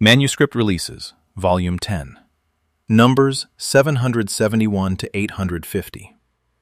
Manuscript Releases, Volume 10. Numbers 771 to 850.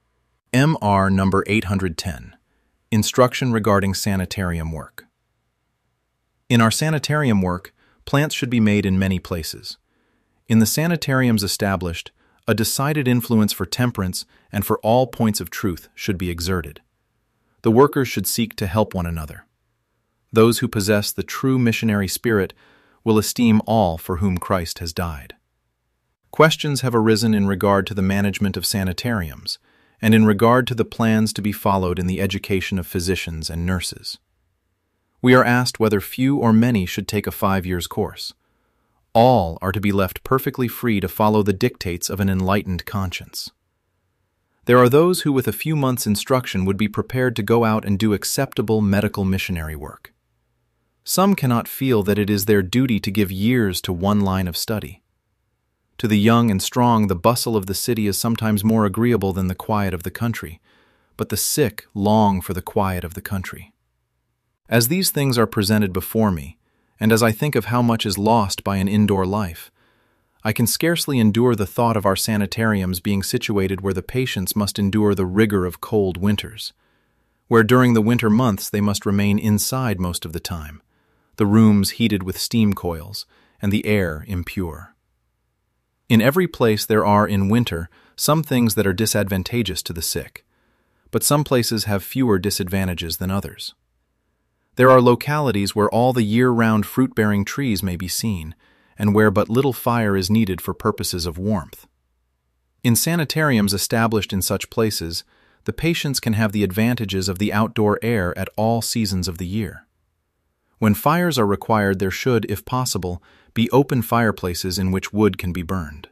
MR number 810. Instruction regarding sanitarium work. In our sanitarium work, plants should be made in many places. In the sanitariums established, a decided influence for temperance and for all points of truth should be exerted. The workers should seek to help one another. Those who possess the true missionary spirit will esteem all for whom Christ has died. Questions have arisen in regard to the management of sanitariums and in regard to the plans to be followed in the education of physicians and nurses. We are asked whether few or many should take a 5-year course. All are to be left perfectly free to follow the dictates of an enlightened conscience. There are those who with a few months' instruction would be prepared to go out and do acceptable medical missionary work. Some cannot feel that it is their duty to give years to one line of study. To the young and strong, the bustle of the city is sometimes more agreeable than the quiet of the country, but the sick long for the quiet of the country. As these things are presented before me, and as I think of how much is lost by an indoor life, I can scarcely endure the thought of our sanitariums being situated where the patients must endure the rigor of cold winters, where during the winter months they must remain inside most of the time, the rooms heated with steam coils, and the air impure. In every place there are, in winter, some things that are disadvantageous to the sick, but some places have fewer disadvantages than others. There are localities where all the year-round fruit-bearing trees may be seen, and where but little fire is needed for purposes of warmth. In sanitariums established in such places, the patients can have the advantages of the outdoor air at all seasons of the year. When fires are required, there should, if possible, be open fireplaces in which wood can be burned.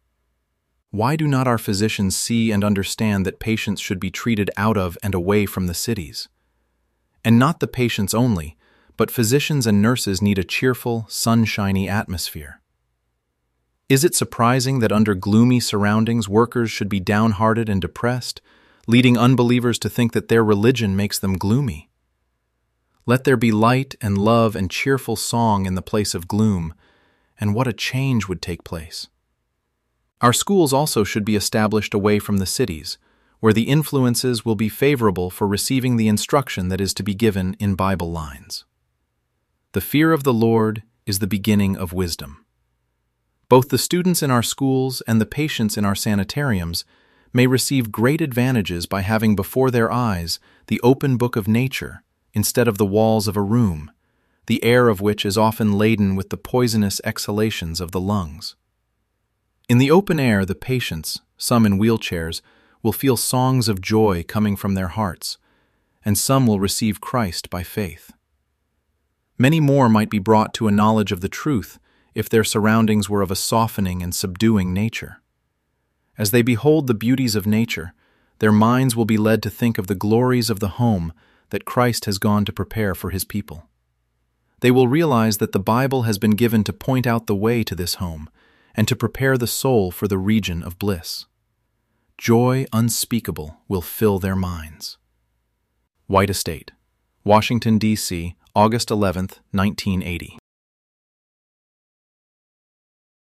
Why do not our physicians see and understand that patients should be treated out of and away from the cities? And not the patients only, but physicians and nurses need a cheerful, sunshiny atmosphere. Is it surprising that under gloomy surroundings workers should be downhearted and depressed, leading unbelievers to think that their religion makes them gloomy? Let there be light and love and cheerful song in the place of gloom, and what a change would take place. Our schools also should be established away from the cities, where the influences will be favorable for receiving the instruction that is to be given in Bible lines. The fear of the Lord is the beginning of wisdom. Both the students in our schools and the patients in our sanitariums may receive great advantages by having before their eyes the open book of nature instead of the walls of a room, the air of which is often laden with the poisonous exhalations of the lungs. In the open air, the patients, some in wheelchairs, will feel songs of joy coming from their hearts, and some will receive Christ by faith. Many more might be brought to a knowledge of the truth if their surroundings were of a softening and subduing nature. As they behold the beauties of nature, their minds will be led to think of the glories of the home that Christ has gone to prepare for his people. They will realize that the Bible has been given to point out the way to this home and to prepare the soul for the region of bliss. Joy unspeakable will fill their minds. White Estate, Washington, D.C., August 11, 1980.